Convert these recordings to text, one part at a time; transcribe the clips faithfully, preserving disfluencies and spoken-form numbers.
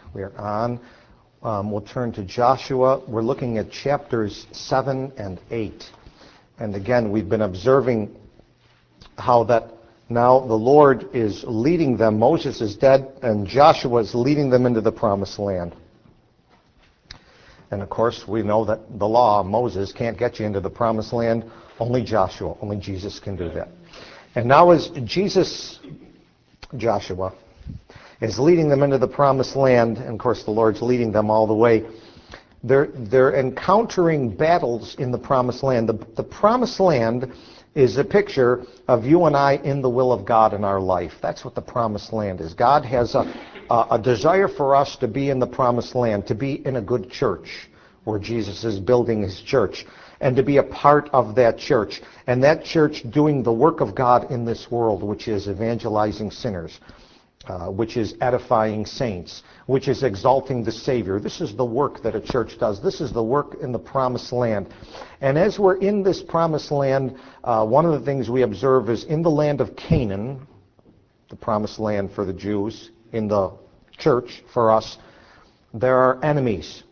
We are on. Um, we'll turn to Joshua. We're looking at chapters seven and eight. And again, we've been observing how that now the Lord is leading them. Moses is dead, and Joshua is leading them into the promised land. And of course, we know that the law, Moses, can't get you into the promised land. Only Joshua, only Jesus can do that. And now as Jesus, Joshua, is leading them into the promised land, and of course the Lord's leading them all the way, they're, they're encountering battles in the promised land. The, the promised land is a picture of you and I in the will of God in our life. That's what the promised land is. God has a, a, a desire for us to be in the promised land, to be in a good church where Jesus is building his church, and to be a part of that church. And that church doing the work of God in this world, which is evangelizing sinners, uh, which is edifying saints, which is exalting the Savior. This is the work that a church does. This is the work in the promised land. And as we're in this promised land, uh, one of the things we observe is in the land of Canaan, the promised land for the Jews, in the church for us, there are enemies.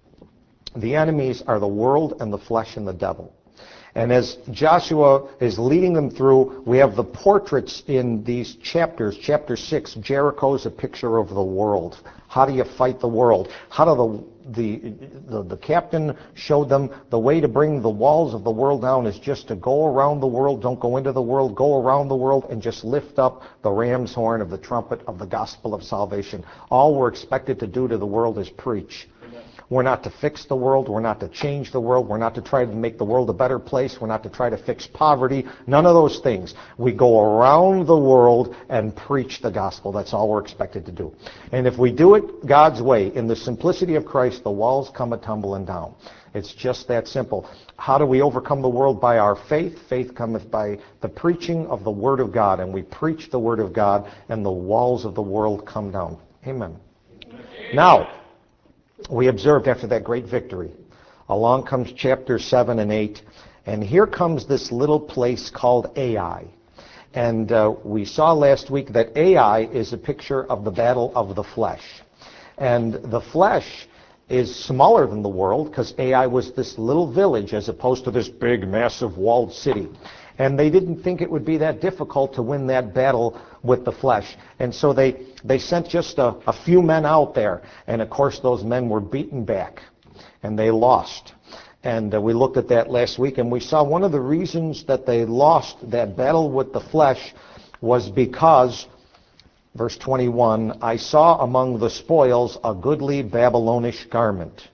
The enemies are the world and the flesh and the devil. And as Joshua is leading them through, we have the portraits in these chapters. Chapter six, Jericho is a picture of the world. How do you fight the world? How do the, the, the, the captain showed them the way to bring the walls of the world down is just to go around the world, don't go into the world, go around the world and just lift up the ram's horn of the trumpet of the gospel of salvation. All we're expected to do to the world is preach. We're not to fix the world. We're not to change the world. We're not to try to make the world a better place. We're not to try to fix poverty. None of those things. We go around the world and preach the gospel. That's all we're expected to do. And if we do it God's way, in the simplicity of Christ, the walls come a-tumbling down. It's just that simple. How do we overcome the world? By our faith. Faith cometh by the preaching of the Word of God. And we preach the Word of God, and the walls of the world come down. Amen. Amen. Now, we observed after that great victory, along comes chapter seven and eight, and here comes this little place called Ai. And uh, we saw last week that Ai is a picture of the battle of the flesh. And the flesh is smaller than the world because Ai was this little village as opposed to this big, massive walled city. And they didn't think it would be that difficult to win that battle with the flesh. And so they, they sent just a, a few men out there. And of course those men were beaten back. And they lost. And uh, we looked at that last week. And we saw one of the reasons that they lost that battle with the flesh was because, verse twenty-one, I saw among the spoils a goodly Babylonish garment,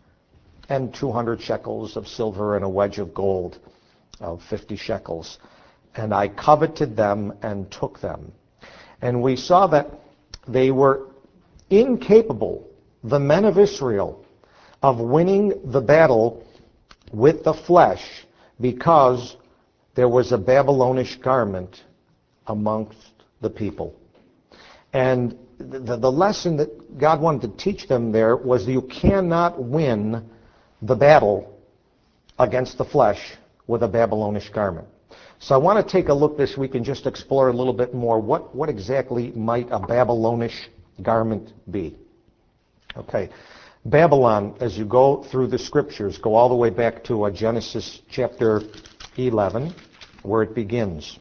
and two hundred shekels of silver and a wedge of gold of fifty shekels. And I coveted them and took them. And we saw that they were incapable, the men of Israel, of winning the battle with the flesh because there was a Babylonish garment amongst the people. And the, the lesson that God wanted to teach them there was that you cannot win the battle against the flesh with a Babylonish garment. So I want to take a look this week and just explore a little bit more what, what exactly might a Babylonish garment be. Okay, Babylon, as you go through the scriptures, go all the way back to uh, Genesis chapter eleven, where it begins.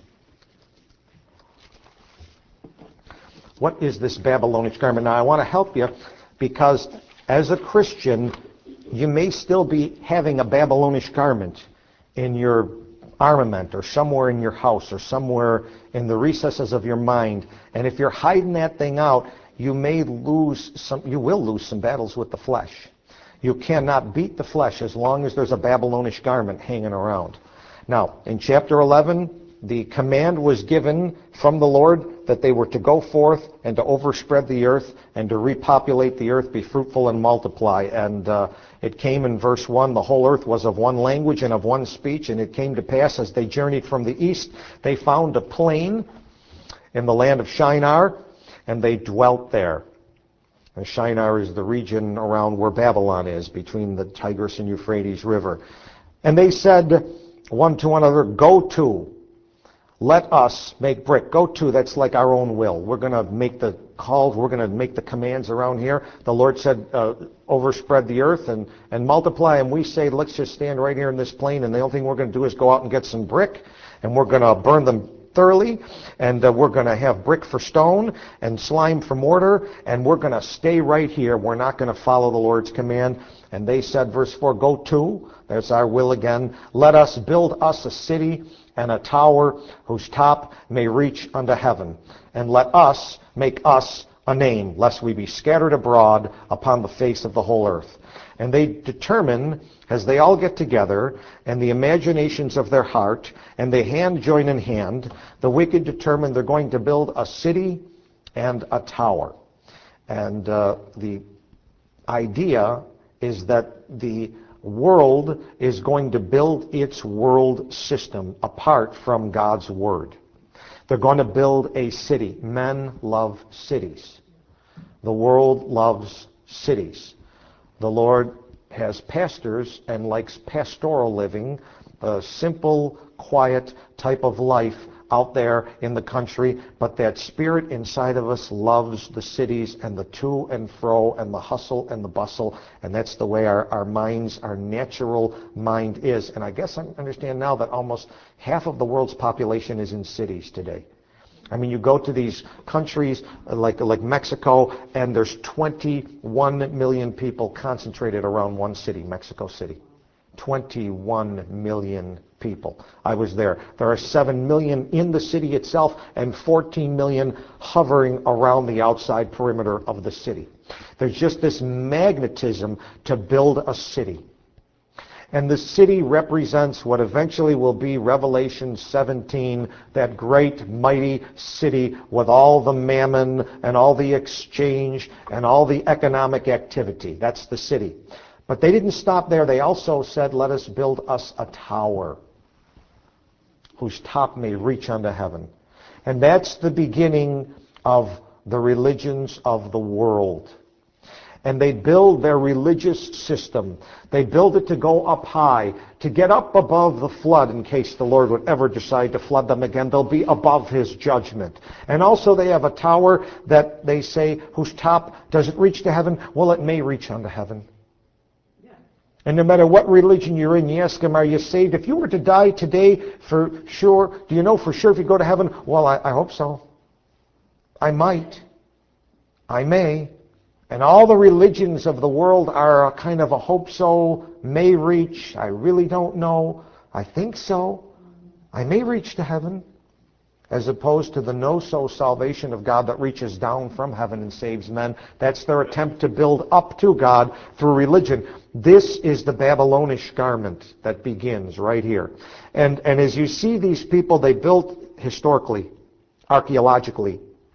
What is this Babylonish garment? Now I want to help you because as a Christian, you may still be having a Babylonish garment in your armament or somewhere in your house or somewhere in the recesses of your mind. And if you're hiding that thing out, you may lose some, you will lose some battles with the flesh. You cannot beat the flesh as long as there's a Babylonish garment hanging around. Now, in chapter eleven, the command was given from the Lord that they were to go forth and to overspread the earth and to repopulate the earth, be fruitful and multiply. And uh, it came in verse one, the whole earth was of one language and of one speech. And it came to pass as they journeyed from the east, they found a plain in the land of Shinar, and they dwelt there. And Shinar is the region around where Babylon is, between the Tigris and Euphrates River. And they said one to another, go to, let us make brick. Go to, that's like our own will. We're going to make the calls, we're going to make the commands around here. The Lord said, uh, overspread the earth and, and multiply, and we say, let's just stand right here in this plain, and the only thing we're going to do is go out and get some brick, and we're going to burn them thoroughly, and uh, we're going to have brick for stone and slime for mortar, and we're going to stay right here. We're not going to follow the Lord's command. And they said, verse four, go to, there's our will again, let us build us a city and a tower whose top may reach unto heaven, and let us make us a name, lest we be scattered abroad upon the face of the whole earth. And they determine, as they all get together, and the imaginations of their heart, and they hand join in hand, the wicked determine they're going to build a city and a tower. And uh, the idea is that the world is going to build its world system apart from God's Word. They're going to build a city. Men love cities. The world loves cities. The Lord has pastors and likes pastoral living, a simple, quiet type of life out there in the country, but that spirit inside of us loves the cities and the to and fro and the hustle and the bustle, and that's the way our, our minds, our natural mind is. And I guess I understand now that almost half of the world's population is in cities today. I mean, you go to these countries like like Mexico, and there's twenty-one million people concentrated around one city, Mexico City. twenty-one million people. I was there. There are seven million in the city itself and fourteen million hovering around the outside perimeter of the city. There's just this magnetism to build a city. And the city represents what eventually will be Revelation seventeen, that great, mighty city with all the mammon and all the exchange and all the economic activity. That's the city. But they didn't stop there. They also said, let us build us a tower whose top may reach unto heaven. And that's the beginning of the religions of the world. And they build their religious system. They build it to go up high, to get up above the flood in case the Lord would ever decide to flood them again. They'll be above His judgment. And also they have a tower that they say, whose top, does it reach to heaven? Well, it may reach unto heaven. And no matter what religion you're in, you ask them, are you saved? If you were to die today, for sure, do you know for sure if you go to heaven? Well, I, I hope so. I might. I may. And all the religions of the world are a kind of a hope so, may reach, I really don't know, I think so, I may reach to heaven, as opposed to the no-so salvation of God that reaches down from heaven and saves men. That's their attempt to build up to God through religion. This is the Babylonish garment that begins right here. And, and as you see these people, they built historically, archaeologically,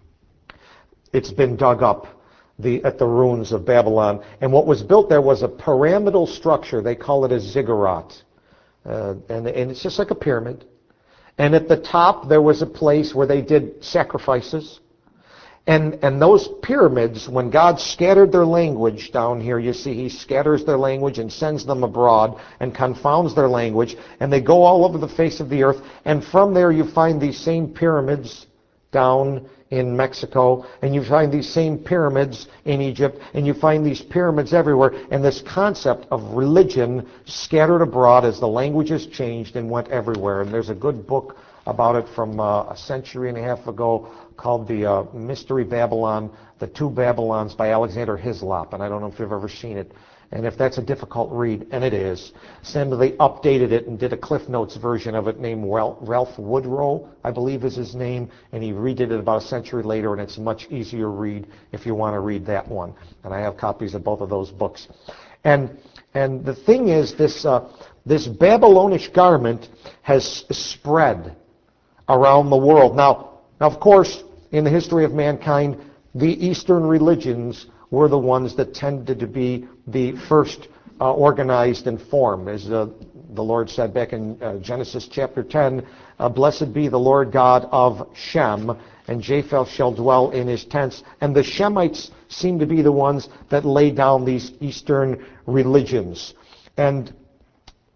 it's been dug up. The, at the ruins of Babylon. And what was built there was a pyramidal structure. They call it a ziggurat. Uh, and, and it's just like a pyramid. And at the top there was a place where they did sacrifices. And, and those pyramids, when God scattered their language down here, you see He scatters their language and sends them abroad and confounds their language. And they go all over the face of the earth. And from there you find these same pyramids down in Mexico, and you find these same pyramids in Egypt, and you find these pyramids everywhere, and this concept of religion scattered abroad as the languages changed and went everywhere. And there's a good book about it from uh, a century and a half ago called The uh, Mystery Babylon, The Two Babylons by Alexander Hislop, and I don't know if you've ever seen it. And if that's a difficult read, and it is, somebody updated it and did a Cliff Notes version of it named Ralph Woodrow, I believe is his name, and he redid it about a century later, and it's a much easier read if you want to read that one. And I have copies of both of those books. And and the thing is, this uh, this Babylonish garment has spread around the world. Now, now, of course, in the history of mankind, the Eastern religions were the ones that tended to be the first uh, organized and formed. As uh, the Lord said back in uh, Genesis chapter ten, uh, blessed be the Lord God of Shem, and Japheth shall dwell in his tents. And the Shemites seem to be the ones that lay down these Eastern religions. And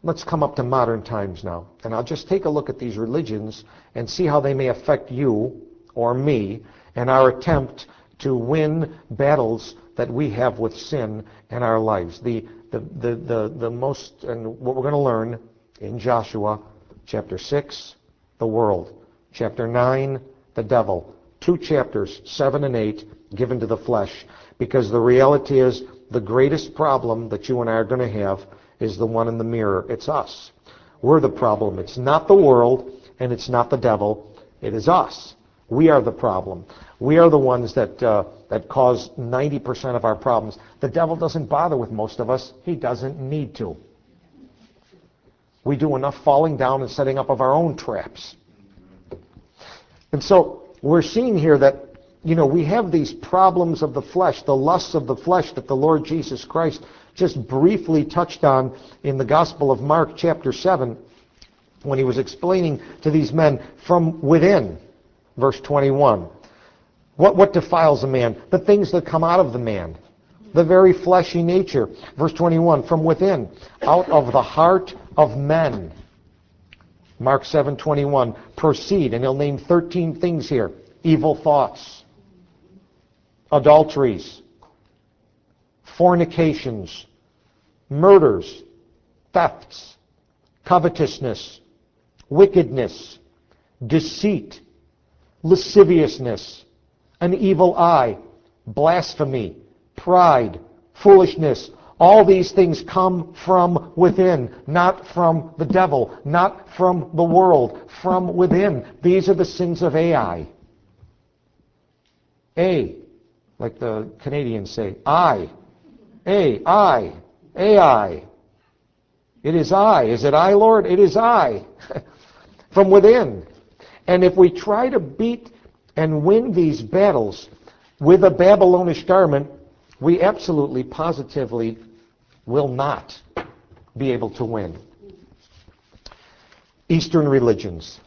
let's come up to modern times now. And I'll just take a look at these religions and see how they may affect you or me in our attempt to win battles that we have with sin in our lives. The, the, the, the, the most, and what we're going to learn in Joshua, chapter six, the world. Chapter nine, the devil. Two chapters, seven and eight, given to the flesh. Because the reality is, the greatest problem that you and I are going to have is the one in the mirror. It's us. We're the problem. It's not the world, and it's not the devil. It is us. We are the problem. We are the ones that uh, that cause ninety percent of our problems. The devil doesn't bother with most of us. He doesn't need to. We do enough falling down and setting up of our own traps. And so we're seeing here that, you know, we have these problems of the flesh, the lusts of the flesh that the Lord Jesus Christ just briefly touched on in the Gospel of Mark chapter seven when he was explaining to these men from within, verse twenty-one. What, what defiles a man? The things that come out of the man. The very fleshy nature. Verse twenty-one, from within, out of the heart of men. Mark seven twenty-one, proceed, and he'll name thirteen things here. Evil thoughts, adulteries, fornications, murders, thefts, covetousness, wickedness, deceit, lasciviousness, an evil eye, blasphemy, pride, foolishness. All these things come from within, not from the devil, not from the world, from within. These are the sins of Ai. A, like the Canadians say, I. A, I, Ai. It is I. Is it I, Lord? It is I. From within. And if we try to beat and win these battles with a Babylonish garment, we absolutely, positively will not be able to win. Eastern religions.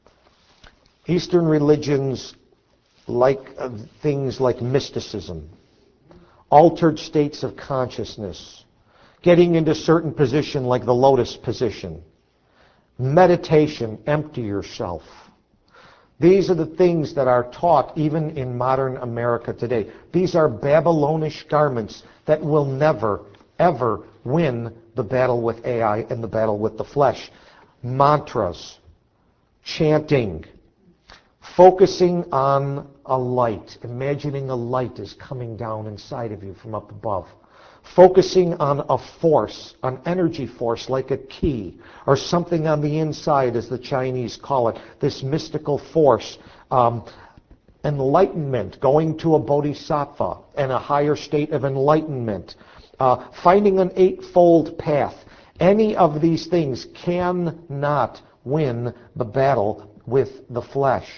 Eastern religions like uh, things like mysticism, altered states of consciousness, getting into certain position like the lotus position, meditation, empty yourself. These are the things that are taught even in modern America today. These are Babylonish garments that will never, ever win the battle with Ai and the battle with the flesh. Mantras, chanting, focusing on a light, imagining a light is coming down inside of you from up above. Focusing on a force, an energy force like a key, or something on the inside as the Chinese call it, this mystical force. Um, enlightenment, going to a bodhisattva and a higher state of enlightenment. Uh, finding an eightfold path. Any of these things cannot win the battle with the flesh.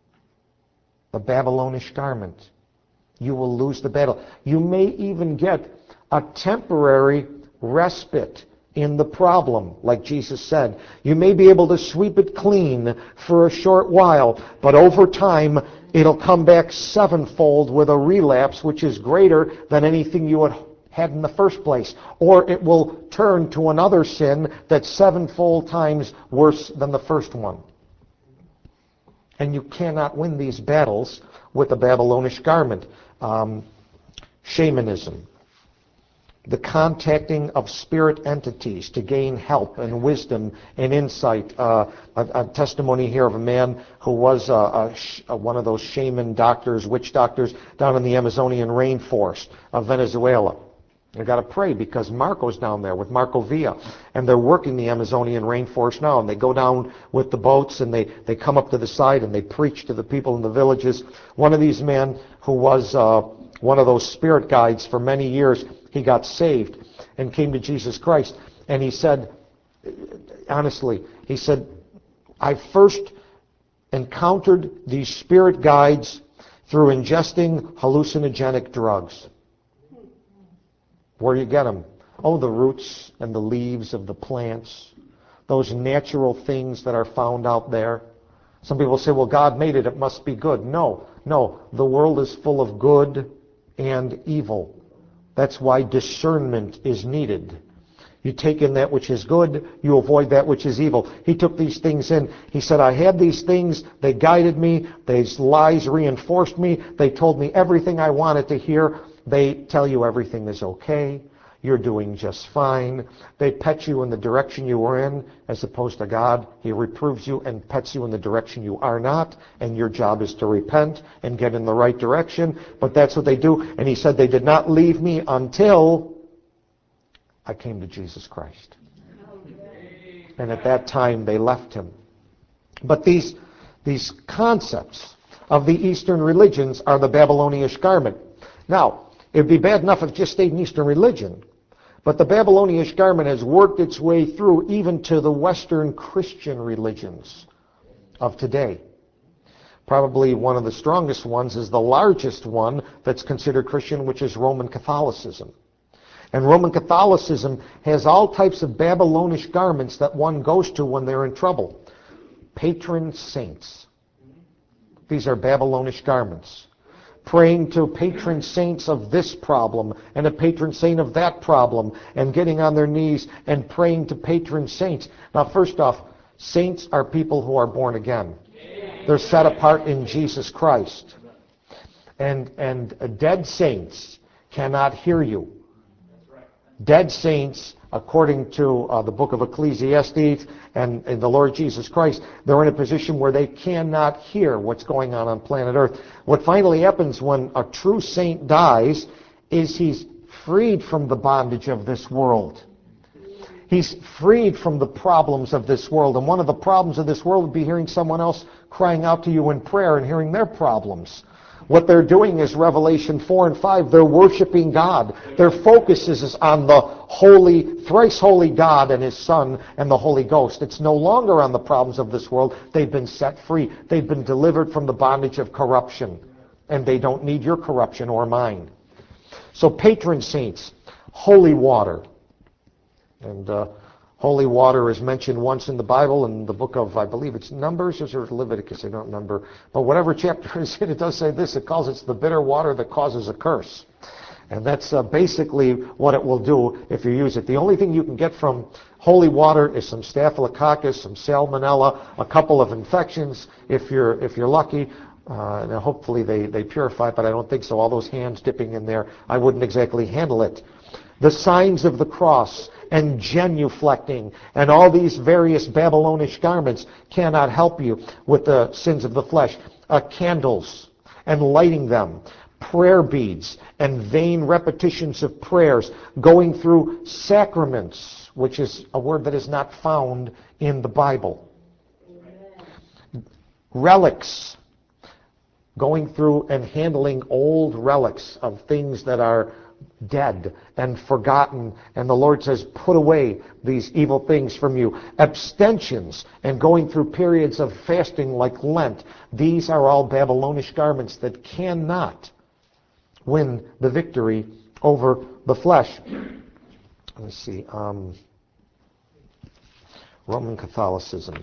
The Babylonish garment. You will lose the battle. You may even get a temporary respite in the problem, like Jesus said. You may be able to sweep it clean for a short while, but over time it'll come back sevenfold with a relapse which is greater than anything you had had in the first place. Or it will turn to another sin that's sevenfold times worse than the first one. And you cannot win these battles with a Babylonish garment. Um, shamanism. The contacting of spirit entities to gain help and wisdom and insight. Uh, a, a testimony here of a man who was a, a, a, one of those shaman doctors, witch doctors, down in the Amazonian rainforest of Venezuela. You've got to pray because Marco's down there with Marco Villa, and they're working the Amazonian rainforest now, and they go down with the boats, and they, they come up to the side, and they preach to the people in the villages. One of these men who was uh, one of those spirit guides for many years, he got saved and came to Jesus Christ, and he said, honestly, he said, I first encountered these spirit guides through ingesting hallucinogenic drugs. Where do you get them? Oh, the roots and the leaves of the plants. Those natural things that are found out there. Some people say, well, God made it, it must be good. No, no. The world is full of good and evil. That's why discernment is needed. You take in that which is good, you avoid that which is evil. He took these things in. He said, I had these things, they guided me, these lies reinforced me, they told me everything I wanted to hear. They tell you everything is okay, you're doing just fine. They pet you in the direction you were in, as opposed to God. He reproves you and pets you in the direction you are not, and your job is to repent and get in the right direction. But that's what they do. And he said, they did not leave me until I came to Jesus Christ. And at that time, they left him. But these, these concepts of the Eastern religions are the Babylonian garment. Now, it would be bad enough if it just stayed in Eastern religion. But the Babylonian garment has worked its way through even to the Western Christian religions of today. Probably one of the strongest ones is the largest one that's considered Christian, which is Roman Catholicism. And Roman Catholicism has all types of Babylonish garments that one goes to when they're in trouble. Patron saints. These are Babylonish garments. Praying to patron saints of this problem and a patron saint of that problem, and getting on their knees and praying to patron saints. Now, first off, saints are people who are born again. They're set apart in Jesus Christ. And, and dead saints cannot hear you. Dead saints, according to uh, the book of Ecclesiastes and, and the Lord Jesus Christ, they're in a position where they cannot hear what's going on on planet Earth. What finally happens when a true saint dies is he's freed from the bondage of this world. He's freed from the problems of this world. And one of the problems of this world would be hearing someone else crying out to you in prayer and hearing their problems. What they're doing is Revelation four and five. They're worshiping God. Their focus is on the holy, thrice holy God and his Son and the Holy Ghost. It's no longer on the problems of this world. They've been set free. They've been delivered from the bondage of corruption. And they don't need your corruption or mine. So patron saints, holy water. And uh, holy water is mentioned once in the Bible in the book of, I believe it's Numbers or Leviticus, I don't remember. But whatever chapter it's in, it does say this. It calls it the bitter water that causes a curse. And that's uh, basically what it will do if you use it. The only thing you can get from holy water is some staphylococcus, some salmonella, a couple of infections if you're if you're lucky. Uh, now hopefully they, they purify it, but I don't think so. All those hands dipping in there, I wouldn't exactly handle it. The signs of the cross and genuflecting and all these various Babylonish garments cannot help you with the sins of the flesh. Uh, candles and lighting them, prayer beads and vain repetitions of prayers, going through sacraments, which is a word that is not found in the Bible. Amen. Relics, going through and handling old relics of things that are dead and forgotten, and the Lord says, put away these evil things from you. Abstentions and going through periods of fasting like Lent. These are all Babylonish garments that cannot win the victory over the flesh. Let's see. Um, Roman Catholicism.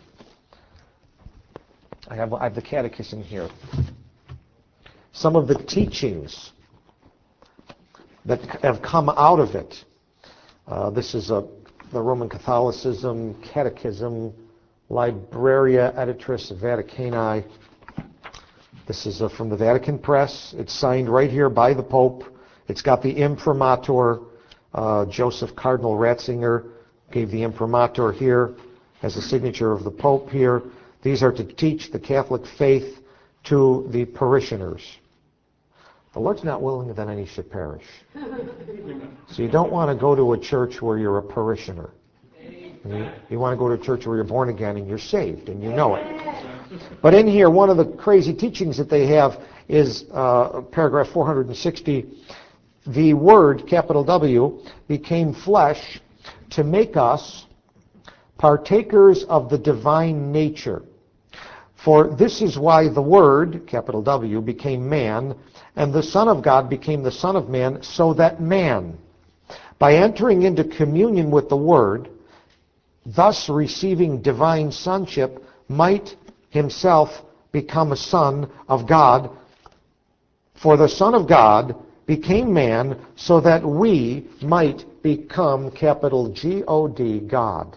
I have, I have the catechism here. Some of the teachings that have come out of it. Uh, this is a, the Roman Catholicism Catechism, Libraria Editrice Vaticani. This is uh, from the Vatican Press. It's signed right here by the Pope. It's got the imprimatur. Uh, Joseph Cardinal Ratzinger gave the imprimatur here as a signature of the Pope here. These are to teach the Catholic faith to the parishioners. The Lord's not willing that any should perish. So you don't want to go to a church where you're a parishioner. You, you want to go to a church where you're born again and you're saved and you know it. But in here, one of the crazy teachings that they have is uh, paragraph four hundred sixty. The Word, capital W, became flesh to make us partakers of the divine nature. For this is why the Word, capital W, became man, and the Son of God became the Son of Man, so that man, by entering into communion with the Word, thus receiving divine sonship, might himself become a son of God. For the Son of God became man so that we might become, capital G O D, God.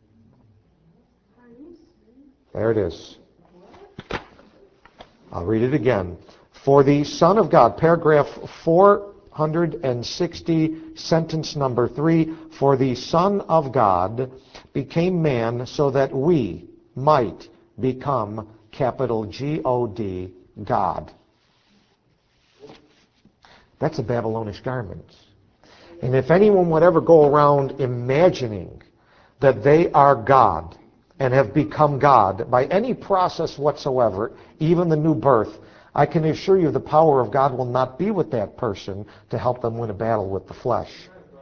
There it is. I'll read it again. For the Son of God, paragraph four hundred sixty, sentence number three, for the Son of God became man so that we might become, capital G O D, God. That's a Babylonish garment. And if anyone would ever go around imagining that they are God and have become God by any process whatsoever, even the new birth, I can assure you the power of God will not be with that person to help them win a battle with the flesh.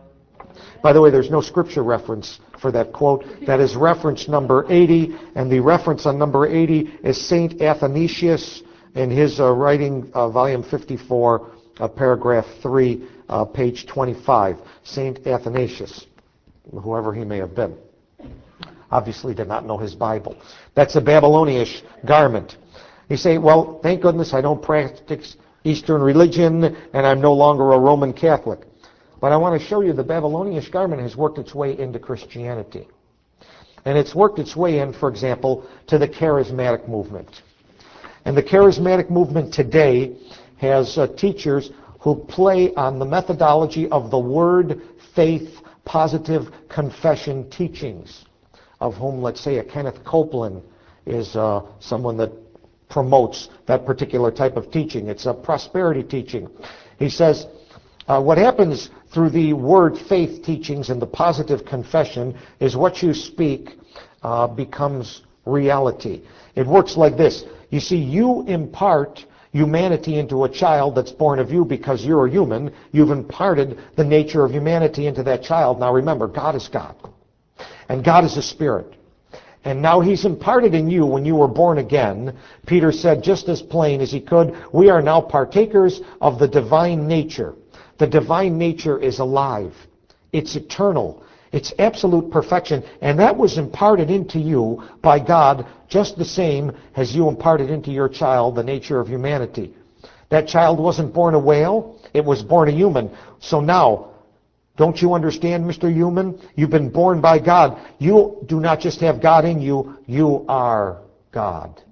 By the way, there's no scripture reference for that quote. That is reference number eighty, and the reference on number eighty is Saint Athanasius in his uh, writing, uh, volume fifty-four, uh, paragraph three, uh, page twenty-five. Saint Athanasius, whoever he may have been, obviously did not know his Bible. That's a Babylonish garment. You say, well, thank goodness I don't practice Eastern religion and I'm no longer a Roman Catholic. But I want to show you the Babylonish garment has worked its way into Christianity. And it's worked its way in, for example, to the charismatic movement. And the charismatic movement today has uh, teachers who play on the methodology of the word, faith, positive confession teachings, of whom, let's say, a Kenneth Copeland is uh, someone that promotes that particular type of teaching. It's a prosperity teaching. He says, uh, what happens through the word faith teachings and the positive confession is what you speak uh, becomes reality. It works like this. You see, you impart humanity into a child that's born of you because you're a human. You've imparted the nature of humanity into that child. Now remember, God is God. And God is a spirit. And now he's imparted in you when you were born again. Peter said just as plain as he could, we are now partakers of the divine nature. The divine nature is alive. It's eternal. It's absolute perfection. And that was imparted into you by God just the same as you imparted into your child the nature of humanity. That child wasn't born a whale. It was born a human. So now, don't you understand, Mister Human? You've been born by God. You do not just have God in you, you are God.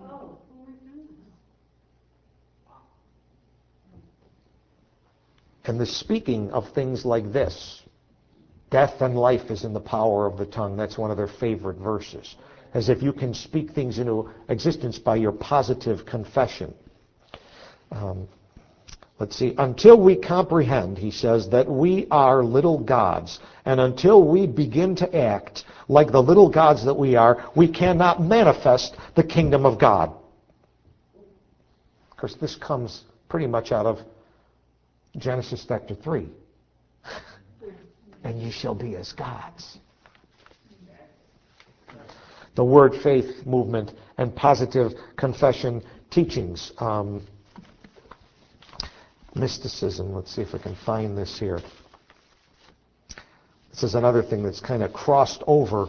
And the speaking of things like this, death and life is in the power of the tongue. That's one of their favorite verses. As if you can speak things into existence by your positive confession. Um, Let's see, until we comprehend, he says, that we are little gods, and until we begin to act like the little gods that we are, we cannot manifest the kingdom of God. Of course, this comes pretty much out of Genesis chapter three. And ye shall be as gods. The word faith movement and positive confession teachings. Um, Mysticism. Let's see if I can find this here. This is another thing that's kind of crossed over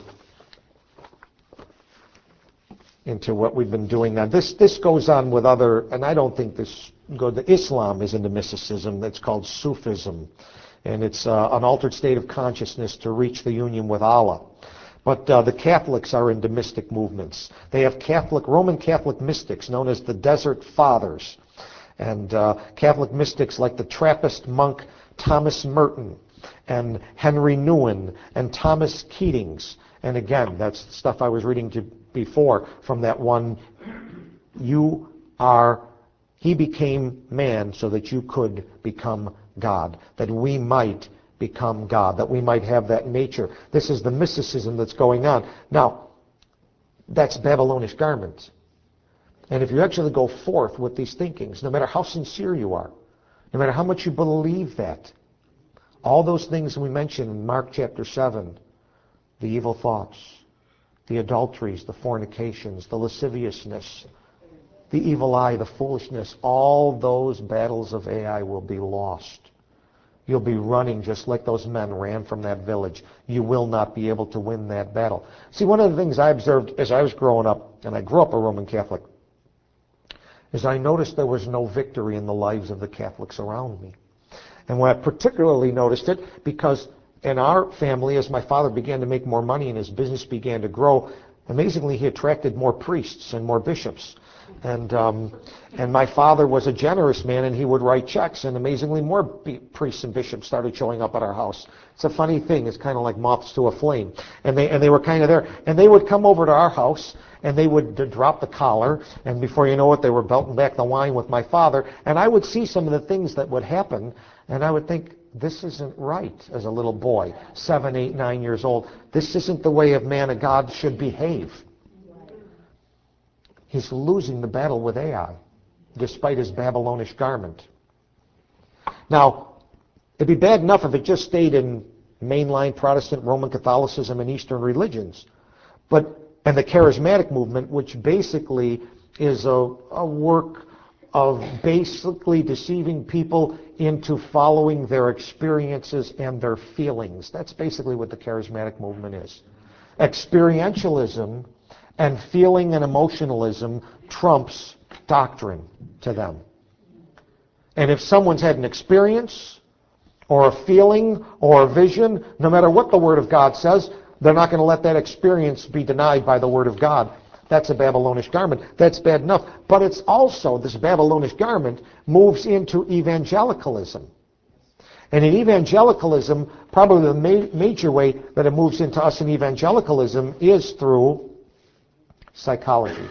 into what we've been doing now. This this goes on with other, and I don't think this go. The Islam is into mysticism. That's called Sufism, and it's uh, an altered state of consciousness to reach the union with Allah. But uh, the Catholics are into mystic movements. They have Catholic Roman Catholic mystics known as the Desert Fathers. And uh, Catholic mystics like the Trappist monk Thomas Merton and Henry Nouwen and Thomas Keatings. And again, that's stuff I was reading to before from that one, you are, he became man so that you could become God, that we might become God, that we might have that nature. This is the mysticism that's going on. Now, that's Babylonish garments. And if you actually go forth with these thinkings, no matter how sincere you are, no matter how much you believe that, all those things we mentioned in Mark chapter seven, the evil thoughts, the adulteries, the fornications, the lasciviousness, the evil eye, the foolishness, all those battles of Ai will be lost. You'll be running just like those men ran from that village. You will not be able to win that battle. See, one of the things I observed as I was growing up, and I grew up a Roman Catholic, is I noticed there was no victory in the lives of the Catholics around me. And when I particularly noticed it, because in our family, as my father began to make more money and his business began to grow, amazingly, he attracted more priests and more bishops. And um, and my father was a generous man, and he would write checks, and amazingly, more b- priests and bishops started showing up at our house. It's a funny thing. It's kind of like moths to a flame. And they and they were kind of there. And they would come over to our house, and they would d- drop the collar, and before you know it, they were belting back the wine with my father. And I would see some of the things that would happen, and I would think, this isn't right as a little boy, seven, eight, nine years old. This isn't the way a man of God should behave. He's losing the battle with Ai, despite his Babylonish garment. Now, it'd be bad enough if it just stayed in mainline Protestant Roman Catholicism and Eastern religions, but and the charismatic movement, which basically is a, a work of basically deceiving people into following their experiences and their feelings. That's basically what the charismatic movement is. Experientialism and feeling and emotionalism trumps doctrine to them. And if someone's had an experience or a feeling or a vision, no matter what the Word of God says, they're not going to let that experience be denied by the Word of God. That's a Babylonish garment. That's bad enough. But it's also, this Babylonish garment moves into evangelicalism. And in evangelicalism, probably the ma- major way that it moves into us in evangelicalism is through psychology.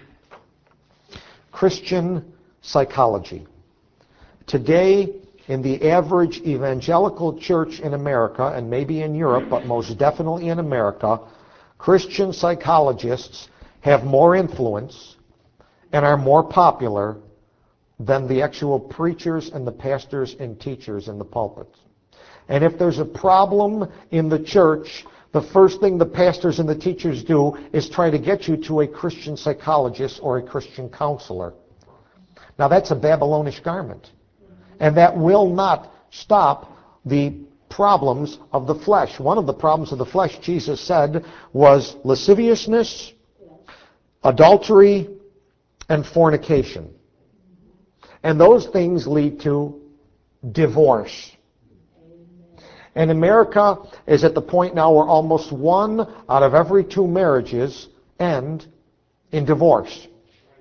Christian psychology. Today, in the average evangelical church in America, and maybe in Europe, but most definitely in America, Christian psychologists have more influence and are more popular than the actual preachers and the pastors and teachers in the pulpits. And if there's a problem in the church, the first thing the pastors and the teachers do is try to get you to a Christian psychologist or a Christian counselor. Now that's a Babylonish garment. And that will not stop the problems of the flesh. One of the problems of the flesh, Jesus said, was lasciviousness, adultery, and fornication. And those things lead to divorce. And America is at the point now where almost one out of every two marriages end in divorce.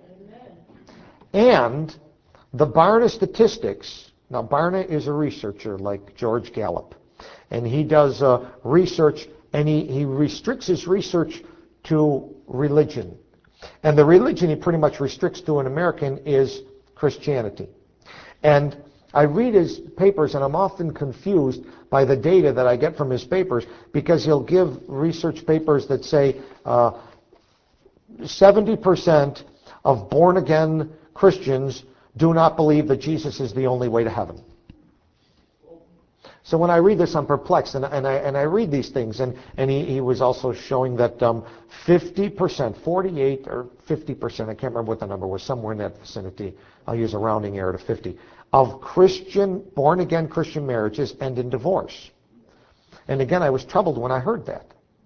And the Barna statistics, now Barna is a researcher like George Gallup, and he does uh, research, and he, he restricts his research to religion. And the religion he pretty much restricts to an American is Christianity. And I read his papers, and I'm often confused by the data that I get from his papers, because he'll give research papers that say uh, seventy percent of born-again Christians do not believe that Jesus is the only way to heaven. So when I read this, I'm perplexed, and, and, I, and I read these things, and, and he, he was also showing that um, fifty percent, forty-eight or fifty percent, I can't remember what the number was, somewhere in that vicinity, I'll use a rounding error to fifty, of Christian, born-again Christian marriages end in divorce. And again, I was troubled when I heard that.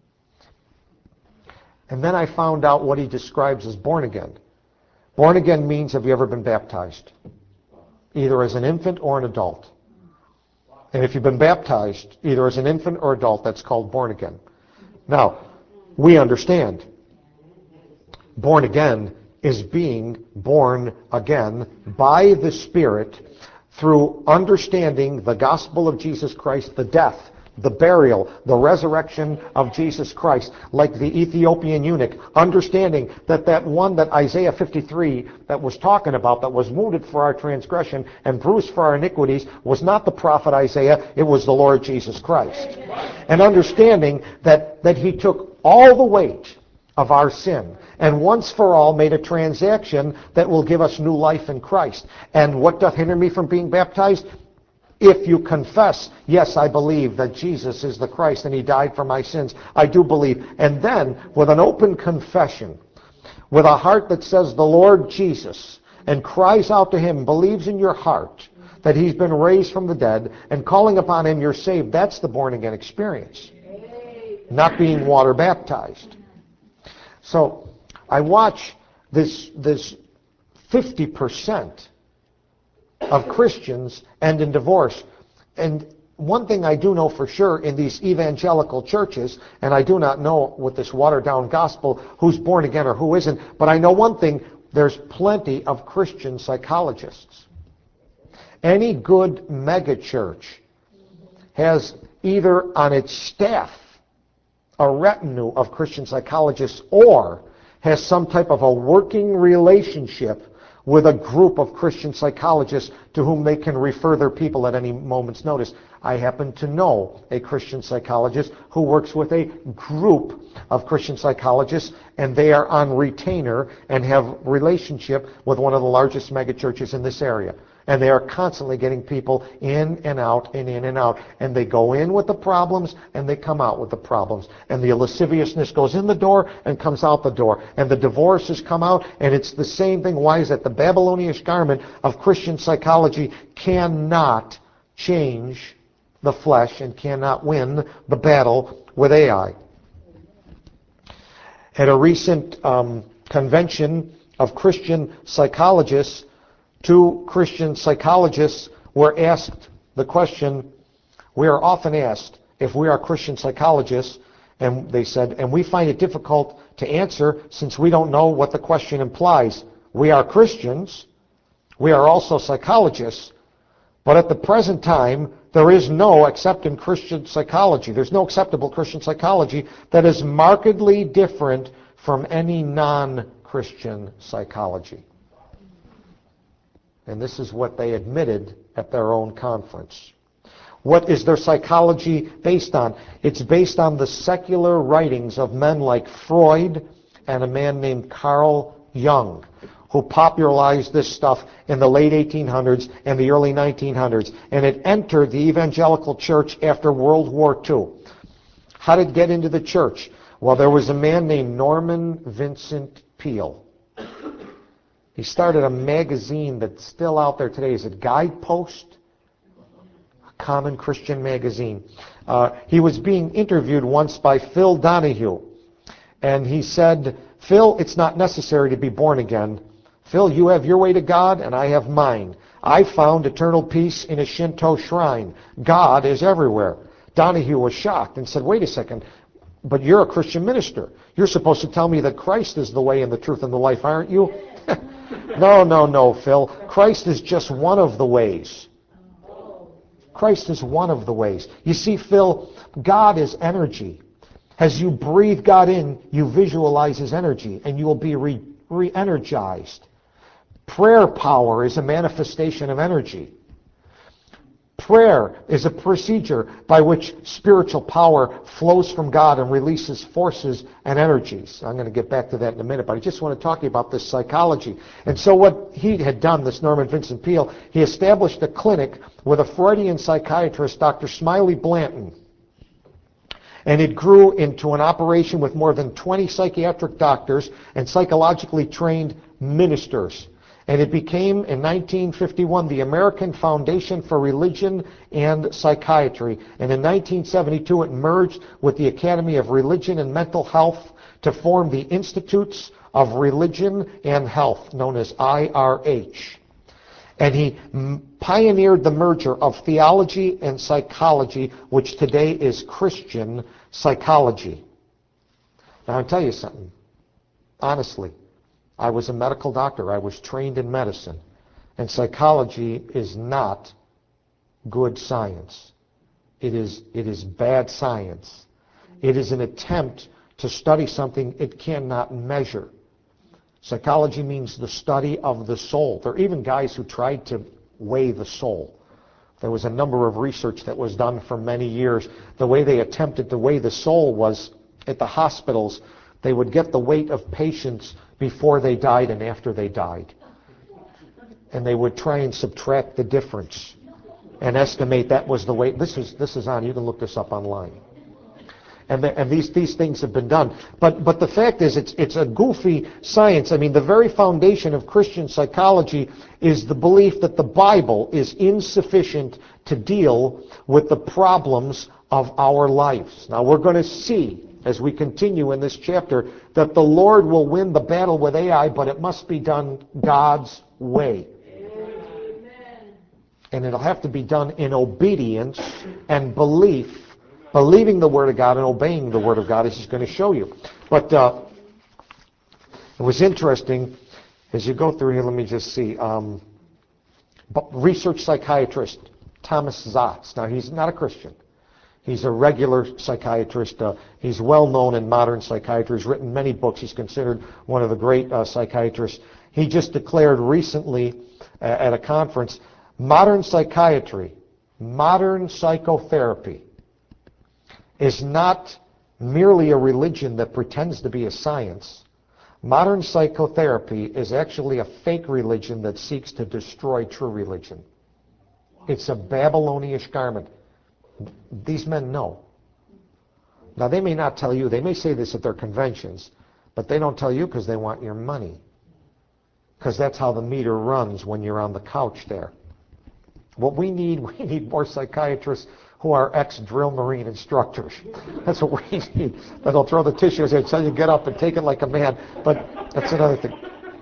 And then I found out what he describes as born-again. Born-again means, have you ever been baptized? Either as an infant or an adult. And if you've been baptized, either as an infant or adult, that's called born again. Now, we understand. Born again is being born again by the Spirit through understanding the gospel of Jesus Christ, the death, the burial, the resurrection of Jesus Christ, like the Ethiopian eunuch, understanding that that one that Isaiah fifty-three that was talking about, that was wounded for our transgression and bruised for our iniquities, was not the prophet Isaiah, it was the Lord Jesus Christ. And understanding that, that he took all the weight of our sin and once for all made a transaction that will give us new life in Christ. And what doth hinder me from being baptized? If you confess, yes, I believe that Jesus is the Christ and he died for my sins, I do believe. And then, with an open confession, with a heart that says the Lord Jesus, and cries out to him, believes in your heart that he's been raised from the dead, and calling upon him, you're saved. That's the born-again experience. Not being water baptized. So, I watch this, this fifty percent of Christians end in divorce. And one thing I do know for sure in these evangelical churches, and I do not know with this watered-down gospel who's born again or who isn't, but I know one thing, there's plenty of Christian psychologists. Any good megachurch has either on its staff a retinue of Christian psychologists or has some type of a working relationship with a group of Christian psychologists to whom they can refer their people at any moment's notice. I happen to know a Christian psychologist who works with a group of Christian psychologists, and they are on retainer and have relationship with one of the largest megachurches in this area. And they are constantly getting people in and out and in and out. And they go in with the problems and they come out with the problems. And the lasciviousness goes in the door and comes out the door. And the divorces come out, and it's the same thing. Why is that? The Babylonian garment of Christian psychology cannot change the flesh and cannot win the battle with Ai. At a recent um, convention of Christian psychologists, two Christian psychologists were asked the question, we are often asked if we are Christian psychologists, and they said, and we find it difficult to answer since we don't know what the question implies. We are Christians, we are also psychologists, but at the present time, there is no accepted Christian psychology. There's no acceptable Christian psychology that is markedly different from any non-Christian psychology. And this is what they admitted at their own conference. What is their psychology based on? It's based on the secular writings of men like Freud and a man named Carl Jung, who popularized this stuff in the late eighteen hundreds and the early nineteen hundreds. And it entered the evangelical church after World War Two. How did it get into the church? Well, there was a man named Norman Vincent Peale. He started a magazine that's still out there today. Is it Guidepost? A common Christian magazine. Uh, he was being interviewed once by Phil Donahue. And he said, Phil, it's not necessary to be born again. Phil, you have your way to God, and I have mine. I found eternal peace in a Shinto shrine. God is everywhere. Donahue was shocked and said, wait a second, but you're a Christian minister. You're supposed to tell me that Christ is the way and the truth and the life, aren't you? No, no, no, Phil. Christ is just one of the ways. Christ is one of the ways. You see, Phil, God is energy. As you breathe God in, you visualize His energy, and you will be re- re-energized. Prayer power is a manifestation of energy. Prayer is a procedure by which spiritual power flows from God and releases forces and energies. I'm going to get back to that in a minute, but I just want to talk to you about this psychology. And so what he had done, this Norman Vincent Peale, he established a clinic with a Freudian psychiatrist, Doctor Smiley Blanton. And it grew into an operation with more than twenty psychiatric doctors and psychologically trained ministers. And it became, in nineteen fifty-one, the American Foundation for Religion and Psychiatry. And in nineteen seventy-two, it merged with the Academy of Religion and Mental Health to form the Institutes of Religion and Health, known as I R H. And he pioneered the merger of theology and psychology, which today is Christian psychology. Now, I'll tell you something. Honestly, I was a medical doctor. I was trained in medicine. And psychology is not good science. It is, it is bad science. It is an attempt to study something it cannot measure. Psychology means the study of the soul. There are even guys who tried to weigh the soul. There was a number of research that was done for many years. The way they attempted to weigh the soul was at the hospitals. They would get the weight of patients before they died and after they died. And they would try and subtract the difference and estimate that was the weight. This is, this is on. You can look this up online. And, the, and these, these things have been done. But, but the fact is, it's, it's a goofy science. I mean, the very foundation of Christian psychology is the belief that the Bible is insufficient to deal with the problems of our lives. Now, we're going to see, as we continue in this chapter, that the Lord will win the battle with Ai, but it must be done God's way. Amen. And it'll have to be done in obedience and belief, believing the Word of God and obeying the Word of God, as he's going to show you. But uh, it was interesting, as you go through here, let me just see. Um, research psychiatrist Thomas Zatz. Now, he's not a Christian. He's a regular psychiatrist. Uh, he's well known in modern psychiatry. He's written many books. He's considered one of the great uh, psychiatrists. He just declared recently uh, at a conference, modern psychiatry, modern psychotherapy is not merely a religion that pretends to be a science. Modern psychotherapy is actually a fake religion that seeks to destroy true religion. It's a Babylonish garment. These men know. Now, they may not tell you. They may say this at their conventions, but they don't tell you because they want your money. Because that's how the meter runs when you're on the couch there. What we need, we need more psychiatrists who are ex-drill Marine instructors. That's what we need. That'll throw the tissues and tell you get up and take it like a man. But that's another thing.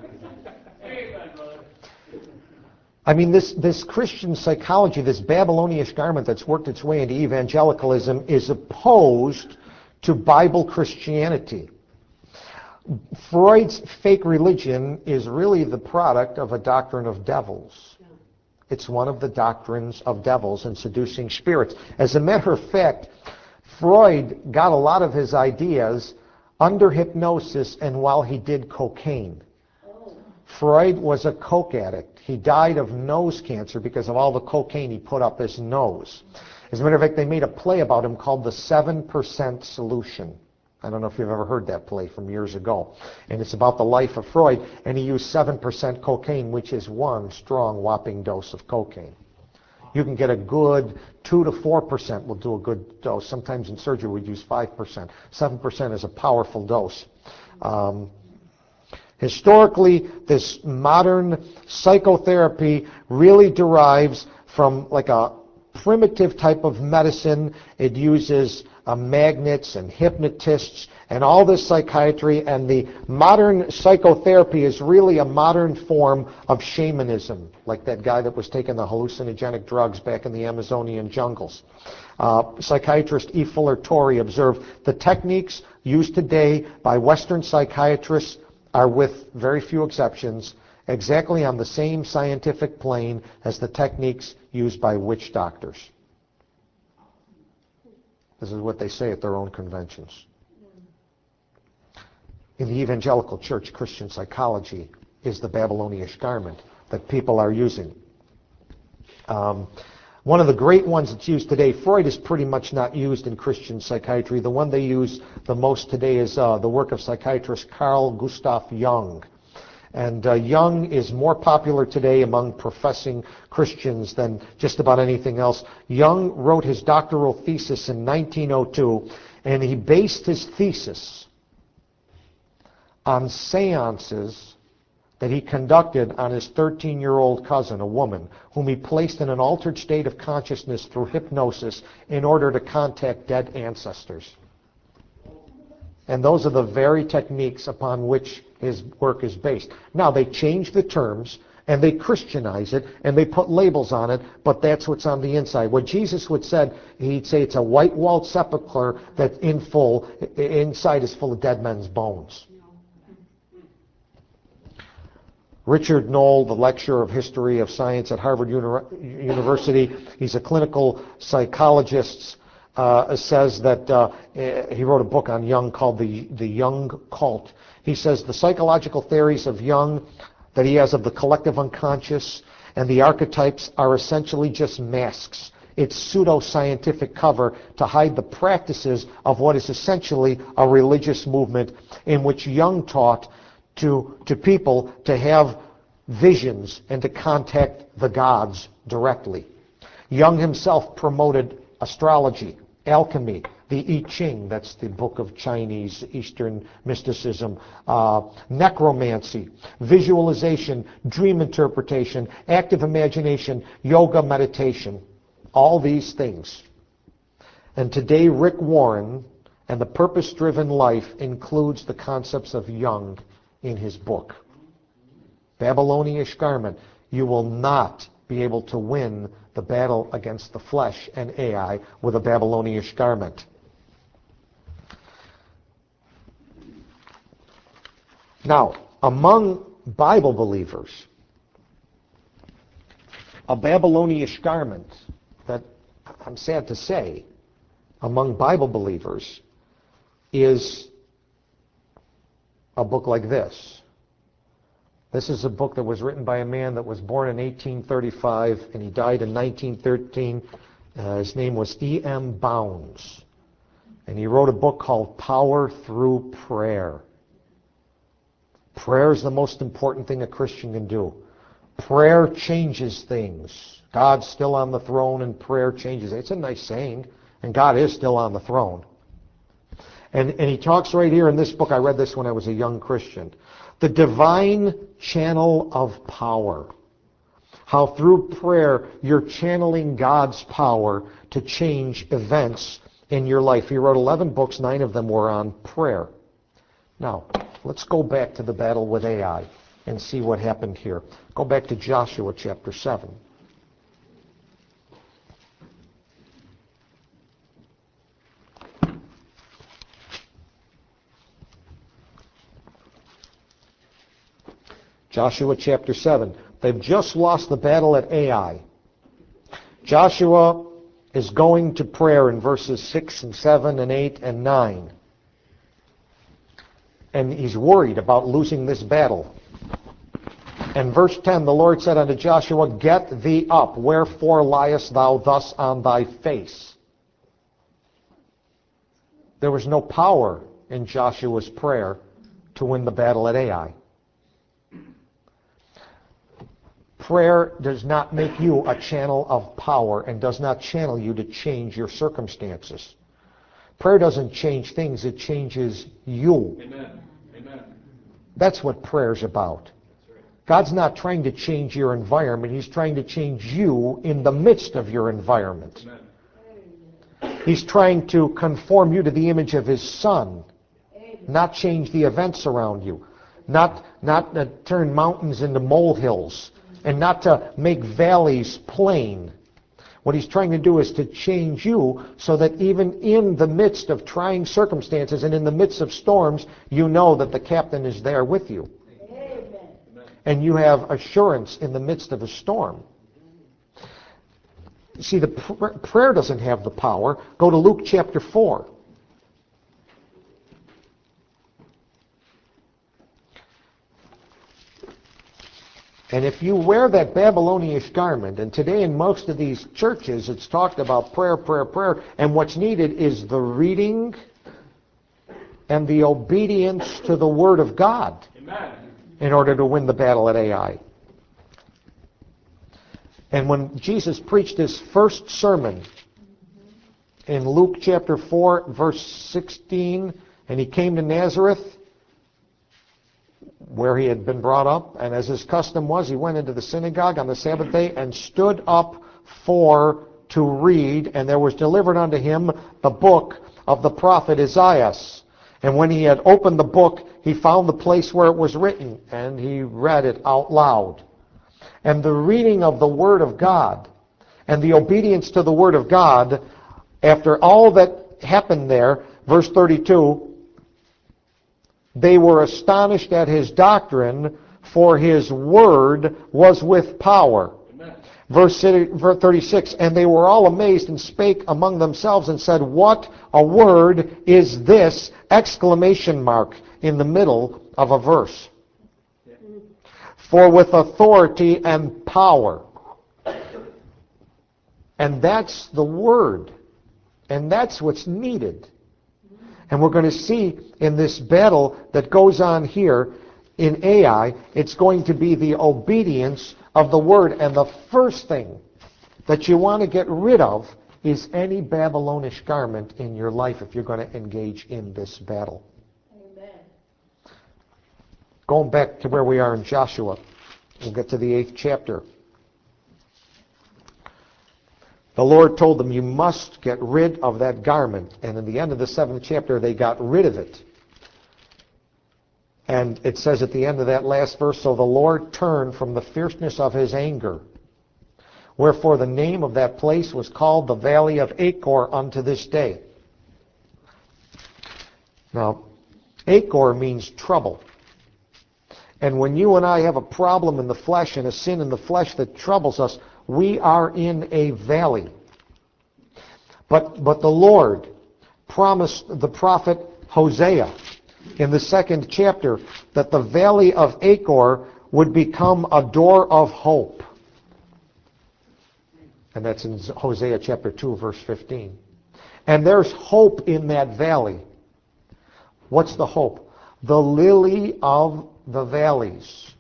I mean, this, this Christian psychology, this Babylonish garment that's worked its way into evangelicalism is opposed to Bible Christianity. Freud's fake religion is really the product of a doctrine of devils. It's one of the doctrines of devils and seducing spirits. As a matter of fact, Freud got a lot of his ideas under hypnosis and while he did cocaine. Freud was a coke addict. He died of nose cancer because of all the cocaine he put up his nose. As a matter of fact, they made a play about him called The seven percent Solution. I don't know if you've ever heard that play from years ago. And it's about the life of Freud, and he used seven percent cocaine, which is one strong, whopping dose of cocaine. You can get a good two to four percent will do a good dose. Sometimes in surgery we'd use five percent. seven percent is a powerful dose. Um, historically, this modern psychotherapy really derives from like a primitive type of medicine. It uses uh, magnets and hypnotists and all this psychiatry, and the modern psychotherapy is really a modern form of shamanism, like that guy that was taking the hallucinogenic drugs back in the Amazonian jungles. Uh, psychiatrist E. Fuller Torrey observed the techniques used today by Western psychiatrists are, with very few exceptions, exactly on the same scientific plane as the techniques used by witch doctors. This is what they say at their own conventions. In the evangelical church, Christian psychology is the Babylonish garment that people are using. Um, one of the great ones that's used today, Freud is pretty much not used in Christian psychiatry. The one they use the most today is uh, the work of psychiatrist Carl Gustav Jung. And uh, Jung is more popular today among professing Christians than just about anything else. Jung wrote his doctoral thesis in nineteen oh two, and he based his thesis on seances that he conducted on his thirteen-year-old cousin, a woman, whom he placed in an altered state of consciousness through hypnosis in order to contact dead ancestors. And those are the very techniques upon which his work is based. Now, they change the terms, and they Christianize it, and they put labels on it, but that's what's on the inside. What Jesus would said, he'd say it's a white-walled sepulcher that in full, inside is full of dead men's bones. Richard Knoll, the lecturer of history of science at Harvard Uni- University, he's a clinical psychologist, uh, says that uh, he wrote a book on Jung called the, the Jung Cult. He says the psychological theories of Jung that he has of the collective unconscious and the archetypes are essentially just masks. It's pseudo-scientific cover to hide the practices of what is essentially a religious movement in which Jung taught to, to people to have visions and to contact the gods directly. Jung himself promoted astrology, alchemy, the I Ching, that's the book of Chinese Eastern mysticism, uh, necromancy, visualization, dream interpretation, active imagination, yoga, meditation, all these things. And today Rick Warren and the purpose-driven life includes the concepts of Jung in his book. Babylonish garment. You will not be able to win the battle against the flesh and Ai with a Babylonian garment. Now, among Bible believers, a Babylonian garment that, I'm sad to say, among Bible believers is a book like this. This is a book that was written by a man that was born in eighteen thirty-five and he died in nineteen thirteen. Uh, his name was E M Bounds. And he wrote a book called Power Through Prayer. Prayer is the most important thing a Christian can do. Prayer changes things. God's still on the throne and prayer changes. It's a nice saying, and God is still on the throne. And, and he talks right here in this book, I read this when I was a young Christian, the divine channel of power. How through prayer you're channeling God's power to change events in your life. He wrote eleven books, nine of them were on prayer. Now, let's go back to the battle with Ai and see what happened here. Go back to Joshua chapter seven. Joshua chapter seven. They've just lost the battle at Ai. Joshua is going to prayer in verses six and seven and eight and nine. And he's worried about losing this battle. And verse ten, the Lord said unto Joshua, Get thee up, wherefore liest thou thus on thy face? There was no power in Joshua's prayer to win the battle at Ai. Prayer does not make you a channel of power and does not channel you to change your circumstances. Prayer doesn't change things, it changes you. Amen. Amen. That's what prayer's about. God's not trying to change your environment, He's trying to change you in the midst of your environment. Amen. He's trying to conform you to the image of His Son, not change the events around you, not, not uh, turn mountains into molehills, and not to make valleys plain. What He's trying to do is to change you so that even in the midst of trying circumstances and in the midst of storms, you know that the captain is there with you. Amen. And you have assurance in the midst of a storm. See, the pr- prayer doesn't have the power. Go to Luke chapter four. And if you wear that Babylonian garment, and today in most of these churches it's talked about prayer, prayer, prayer, and what's needed is the reading and the obedience to the Word of God. Amen. In order to win the battle at Ai. And when Jesus preached his first sermon in Luke chapter four, verse sixteen, and he came to Nazareth, where he had been brought up, and as his custom was, he went into the synagogue on the Sabbath day and stood up for to read, and there was delivered unto him the book of the prophet Isaiah. And when he had opened the book, he found the place where it was written, and he read it out loud. And the reading of the Word of God and the obedience to the Word of God, after all that happened there, verse thirty-two, they were astonished at his doctrine, for his word was with power. Amen. Verse thirty-six, and they were all amazed and spake among themselves and said, What a word is this! Exclamation mark in the middle of a verse. Yeah. For with authority and power. And that's the word. And that's what's needed. And we're going to see in this battle that goes on here in Ai, it's going to be the obedience of the Word. And the first thing that you want to get rid of is any Babylonish garment in your life if you're going to engage in this battle. Amen. Going back to where we are in Joshua, we'll get to the eighth chapter. The Lord told them, you must get rid of that garment. And in the end of the seventh chapter, they got rid of it. And it says at the end of that last verse, so the Lord turned from the fierceness of his anger Wherefore the name of that place was called the Valley of Achor unto this day. Now, Achor means trouble. And when you and I have a problem in the flesh and a sin in the flesh that troubles us, we are in a valley. But, but the Lord promised the prophet Hosea in the second chapter that the Valley of Achor would become a door of hope. And that's in Hosea chapter two, verse fifteen. And there's hope in that valley. What's the hope? The lily of the valleys.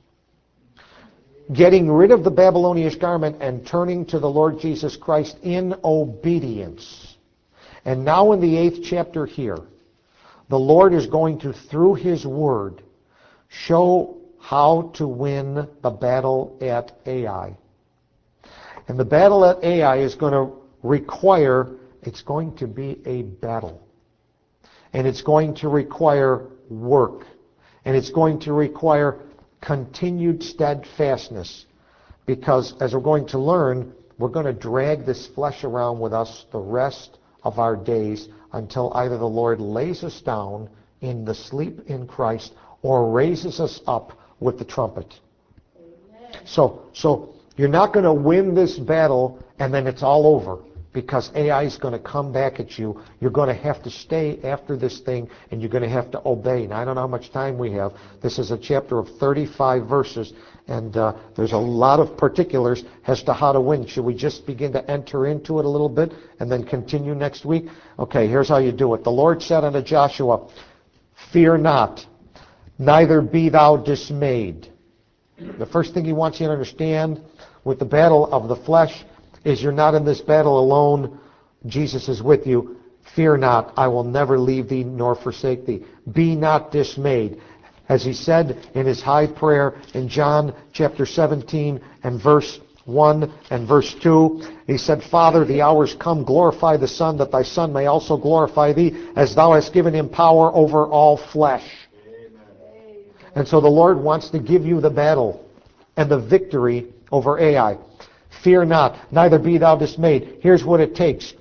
Getting rid of the Babylonian garment and turning to the Lord Jesus Christ in obedience. And now in the eighth chapter here, the Lord is going to, through His Word, show how to win the battle at Ai. And the battle at Ai is going to require, it's going to be a battle. And it's going to require work. And it's going to require continued steadfastness. Because, as we're going to learn, we're going to drag this flesh around with us the rest of our days until either the Lord lays us down in the sleep in Christ or raises us up with the trumpet. Amen. So, so you're not going to win this battle and then it's all over, because Ai is going to come back at you. You're going to have to stay after this thing, and you're going to have to obey. Now, I don't know how much time we have. This is a chapter of thirty-five verses, and uh, there's a lot of particulars as to how to win. Should we just begin to enter into it a little bit and then continue next week? Okay, here's how you do it. The Lord said unto Joshua, "Fear not, neither be thou dismayed." The first thing He wants you to understand with the battle of the flesh is you're not in this battle alone. Jesus is with you. Fear not, I will never leave thee nor forsake thee. Be not dismayed. As He said in His high prayer in John chapter seventeen and verse one and verse two, He said, "Father, the hour's come, glorify the Son, that thy Son may also glorify thee, as thou hast given Him power over all flesh." Amen. And so the Lord wants to give you the battle and the victory over Ai. Fear not, neither be thou dismayed. Here's what it takes.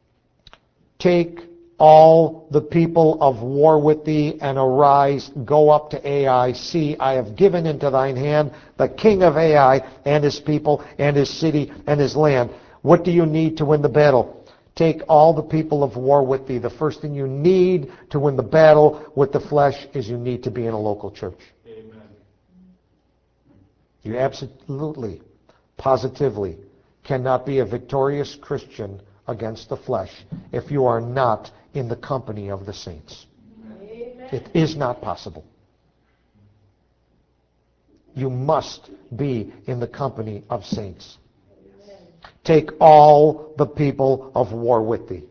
Take all the people of war with thee, and arise, go up to Ai. See, I have given into thine hand the king of Ai and his people and his city and his land. What do you need to win the battle? Take all the people of war with thee. The first thing you need to win the battle with the flesh is you need to be in a local church. Amen. You absolutely, positively cannot be a victorious Christian against the flesh if you are not in the company of the saints. Amen. It is not possible. You must be in the company of saints. Amen. Take all the people of war with thee.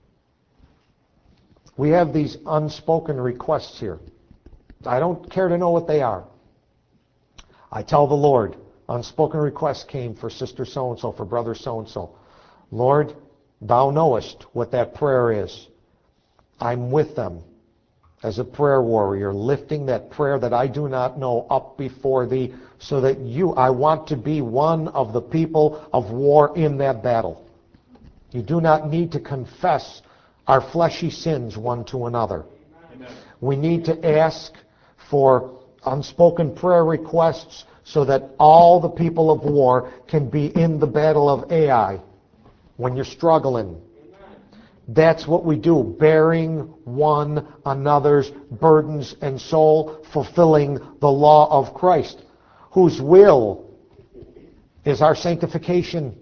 We have these unspoken requests here. I don't care to know what they are. I tell the Lord, unspoken requests came for sister so-and-so, for brother so-and-so. Lord, thou knowest what that prayer is. I'm with them as a prayer warrior, lifting that prayer that I do not know up before thee, so that you, I want to be one of the people of war in that battle. You do not need to confess our fleshy sins one to another. Amen. We need to ask for unspoken prayer requests so that all the people of war can be in the battle of Ai when you're struggling. That's what we do, bearing one another's burdens and soul, fulfilling the law of Christ, whose will is our sanctification.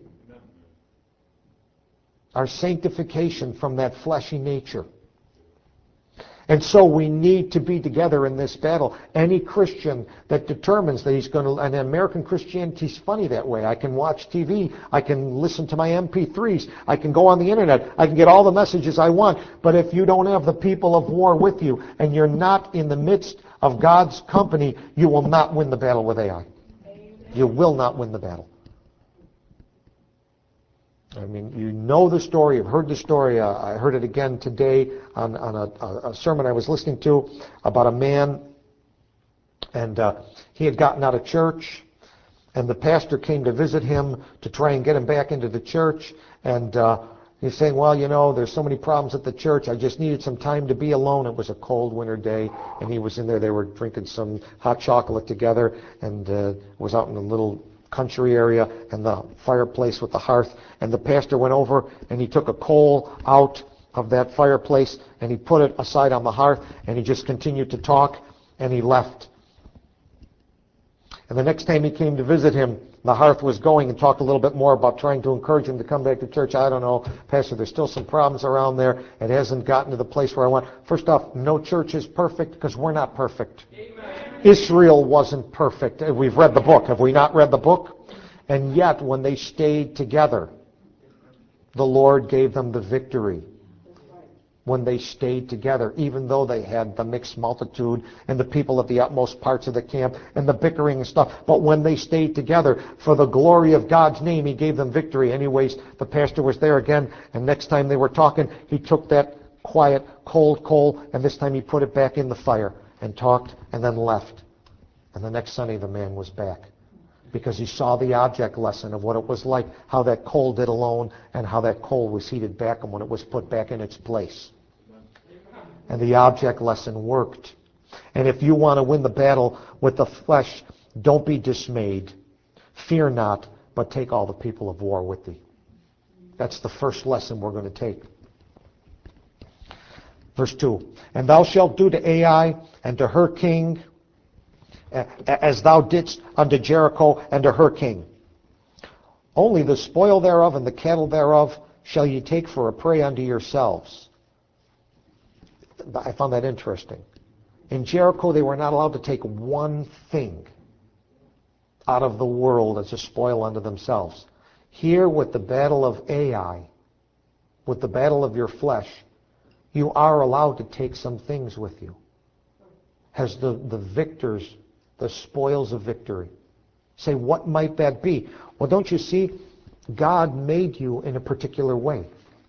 Our sanctification from that fleshy nature. And so we need to be together in this battle. Any Christian that determines that he's going to, and American Christianity is funny that way. I can watch T V, I can listen to my M P threes, I can go on the internet, I can get all the messages I want. But if you don't have the people of war with you, and you're not in the midst of God's company, you will not win the battle with Ai. You will not win the battle. I mean, you know the story, you've heard the story. Uh, I heard it again today on, on a, a sermon I was listening to about a man, and uh, he had gotten out of church, And the pastor came to visit him to try and get him back into the church. And uh, he's saying, well, you know, there's so many problems at the church. I just needed some time to be alone. It was a cold winter day, and he was in there. They were drinking some hot chocolate together, and uh, was out in a little country area, and the fireplace with the hearth. And the pastor went over, and he took a coal out of that fireplace, and he put it aside on the hearth, and he just continued to talk, and he left. And the next time he came to visit him, the hearth was going, and talked a little bit more about trying to encourage him to come back to church. I don't know, Pastor, there's still some problems around there. It hasn't gotten to the place where I want. First off, no church is perfect because we're not perfect. Amen. Israel wasn't perfect. We've read the book. Have we not read the book? And yet, when they stayed together, the Lord gave them the victory. When they stayed together, even though they had the mixed multitude and the people of the utmost parts of the camp and the bickering and stuff. But when they stayed together, for the glory of God's name, he gave them victory. Anyways, the pastor was there again, and next time they were talking, he took that quiet, cold coal, and this time he put it back in the fire and talked and then left. And the next Sunday, the man was back. Because he saw the object lesson of what it was like, how that coal did alone, and how that coal was heated back and when it was put back in its place. And the object lesson worked. And if you want to win the battle with the flesh, don't be dismayed. Fear not, but take all the people of war with thee. That's the first lesson we're going to take. Verse two. And thou shalt do to Ai and to her king as thou didst unto Jericho and to her king. Only the spoil thereof and the cattle thereof shall ye take for a prey unto yourselves. I found that interesting. In Jericho, they were not allowed to take one thing out of the world as a spoil unto themselves. Here, with the battle of Ai, with the battle of your flesh, you are allowed to take some things with you. As the, the victors, the spoils of victory. Say, what might that be? Well, don't you see? God made you in a particular way.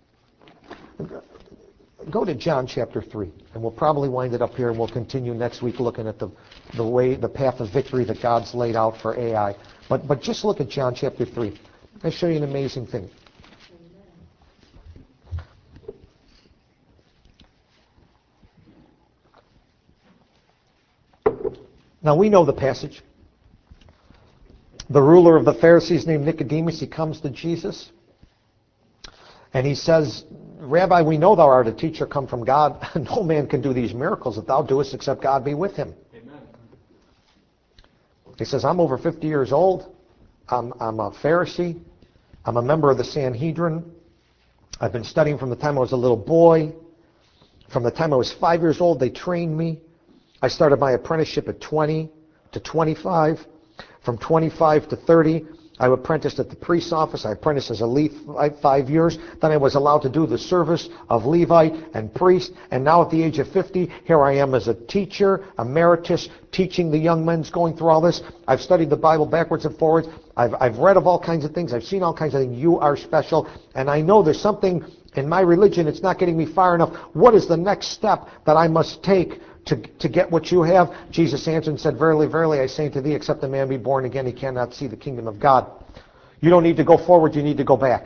Go to John chapter three, and we'll probably wind it up here, and we'll continue next week looking at the, the way, the path of victory that God's laid out for Ai. But, but just look at John chapter three. I'll show you an amazing thing. Now we know the passage. The ruler of the Pharisees named Nicodemus, he comes to Jesus, and he says, Rabbi, we know thou art a teacher come from God. No man can do these miracles that thou doest except God be with him. Amen. He says, I'm over fifty years old. I'm, I'm a Pharisee. I'm a member of the Sanhedrin. I've been studying from the time I was a little boy. From the time I was five years old, they trained me. I started my apprenticeship at twenty to twenty-five. From twenty-five to thirty, I apprenticed at the priest's office. I apprenticed as a Levite five years. Then I was allowed to do the service of Levite and priest. And now at the age of fifty, here I am as a teacher, emeritus, teaching the young men going through all this. I've studied the Bible backwards and forwards. I've, I've read of all kinds of things. I've seen all kinds of things. You are special. And I know there's something in my religion. It's not getting me far enough. What is the next step that I must take To, to get what you have? Jesus answered and said, Verily, verily, I say unto thee, except a man be born again, he cannot see the kingdom of God. You don't need to go forward, you need to go back.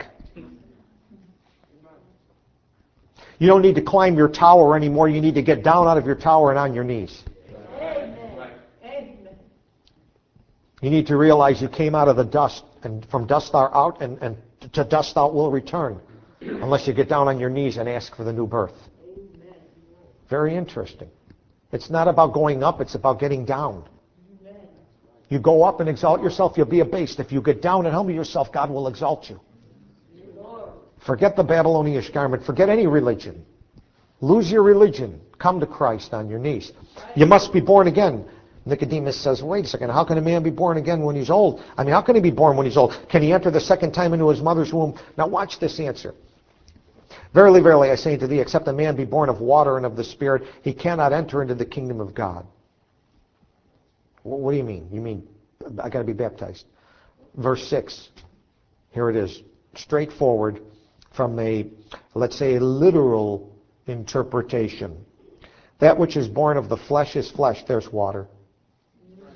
You don't need to climb your tower anymore, you need to get down out of your tower and on your knees. Amen. Amen. You need to realize you came out of the dust, and from dust thou art out, and, and to dust thou will return, unless you get down on your knees and ask for the new birth. Amen. Very interesting. It's not about going up, it's about getting down. Amen. You go up and exalt yourself, you'll be abased. If you get down and humble yourself, God will exalt you. Lord. Forget the Babylonian garment. Forget any religion. Lose your religion. Come to Christ on your knees. You must be born again. Nicodemus says, wait a second, how can a man be born again when he's old? I mean, how can he be born when he's old? Can he enter the second time into his mother's womb? Now watch this answer. Verily, verily, I say unto thee, except a man be born of water and of the Spirit, he cannot enter into the kingdom of God. What do you mean? You mean, I got to be baptized. Verse six. Here it is. Straightforward from a, let's say, a literal interpretation. That which is born of the flesh is flesh. There's water.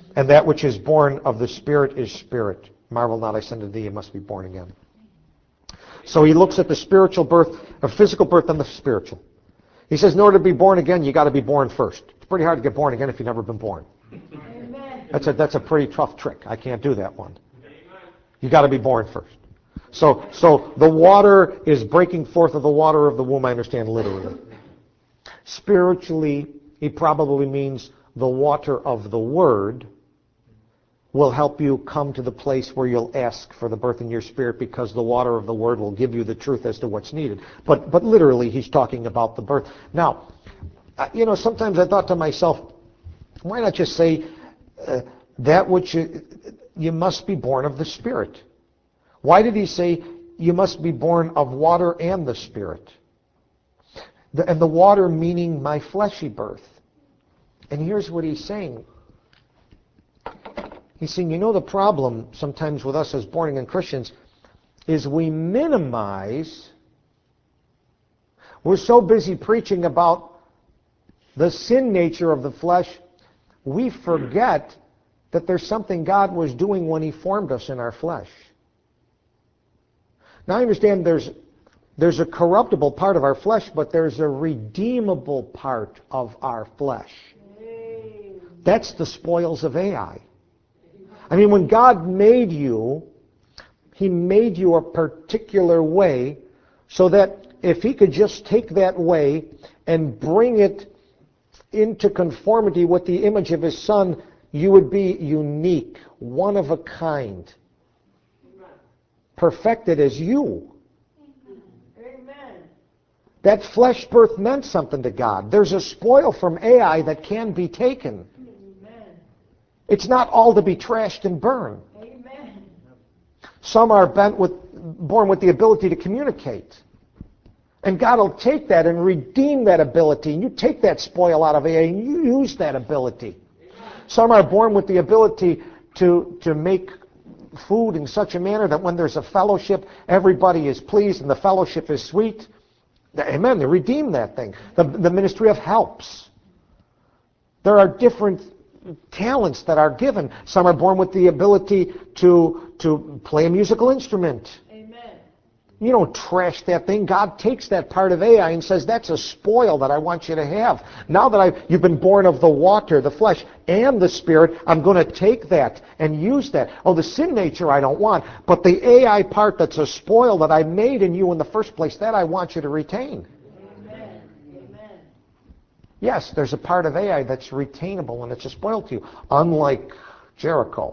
And that which is born of the Spirit is spirit. Marvel not, I send to thee, you must be born again. So he looks at the spiritual birth, a physical birth, and the spiritual. He says, in order to be born again, you got to be born first. It's pretty hard to get born again if you've never been born. Amen. That's a that's a pretty tough trick. I can't do that one. You got to be born first. So so the water is breaking forth of the water of the womb. I understand literally. Spiritually, he probably means the water of the Word will help you come to the place where you'll ask for the birth in your spirit, because the water of the Word will give you the truth as to what's needed. But but literally, he's talking about the birth. Now, you know, sometimes I thought to myself, why not just say uh, that which you, you must be born of the Spirit? Why did he say you must be born of water and the Spirit? The, and the water meaning my fleshy birth. And here's what he's saying. He's saying, you know, the problem sometimes with us as born-again Christians is we minimize, we're so busy preaching about the sin nature of the flesh, we forget that there's something God was doing when he formed us in our flesh. Now I understand there's there's a corruptible part of our flesh, but there's a redeemable part of our flesh. That's the spoils of Ai. I mean, when God made you, he made you a particular way so that if he could just take that way and bring it into conformity with the image of his Son, you would be unique, one of a kind, perfected as you. Amen. That flesh birth meant something to God. There's a spoil from Ai that can be taken. Amen. It's not all to be trashed and burned. Amen. Some are bent with, born with the ability to communicate. And God will take that and redeem that ability. And you take that spoil out of Ai and you use that ability. Some are born with the ability to, to make food in such a manner that when there's a fellowship, everybody is pleased and the fellowship is sweet. Amen. They redeem that thing. The, the ministry of helps. There are different talents that are given. Some are born with the ability to, to play a musical instrument. Amen. You don't trash that thing. God takes that part of Ai and says, that's a spoil that I want you to have. Now that I've, you've been born of the water, the flesh, and the Spirit, I'm going to take that and use that. Oh, the sin nature I don't want, but the Ai part that's a spoil that I made in you in the first place, that I want you to retain. Amen. Amen. Yes, there's a part of Ai that's retainable and it's a spoil to you, unlike Jericho.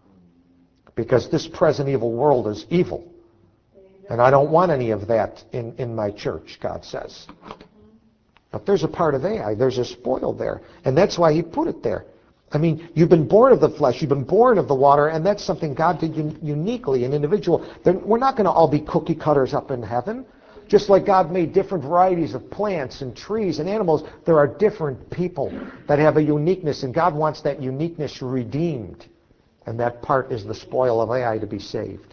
Because this present evil world is evil. And I don't want any of that in, in my church, God says. But there's a part of Ai. There's a spoil there. And that's why he put it there. I mean, you've been born of the flesh. You've been born of the water. And that's something God did un- uniquely, an individual. They're, we're not going to all be cookie cutters up in heaven. Just like God made different varieties of plants and trees and animals, there are different people that have a uniqueness. And God wants that uniqueness redeemed. And that part is the spoil of Ai to be saved.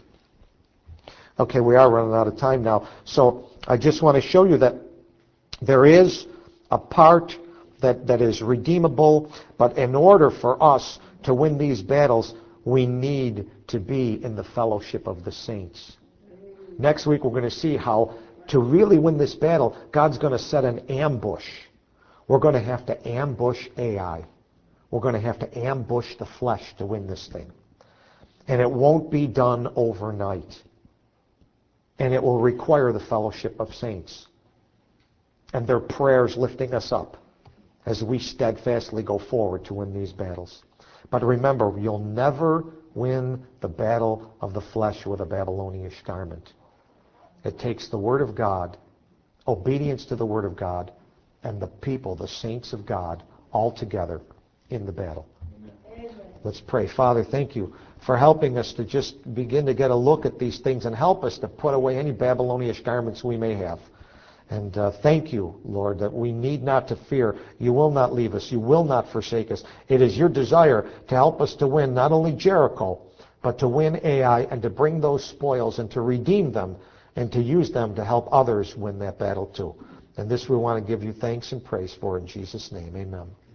Okay, we are running out of time now. So I just want to show you that there is a part that, that is redeemable, but in order for us to win these battles, we need to be in the fellowship of the saints. Next week we're going to see how to really win this battle, God's going to set an ambush. We're going to have to ambush Ai. We're going to have to ambush the flesh to win this thing. And it won't be done overnight. And it will require the fellowship of saints and their prayers lifting us up as we steadfastly go forward to win these battles. But remember, you'll never win the battle of the flesh with a Babylonish garment. It takes the Word of God, obedience to the Word of God, and the people, the saints of God, all together in the battle. Amen. Let's pray. Father, thank you for helping us to just begin to get a look at these things and help us to put away any Babylonish garments we may have. And uh, thank you, Lord, that we need not to fear. You will not leave us. You will not forsake us. It is your desire to help us to win not only Jericho, but to win Ai and to bring those spoils and to redeem them and to use them to help others win that battle too. And this we want to give you thanks and praise for in Jesus' name. Amen.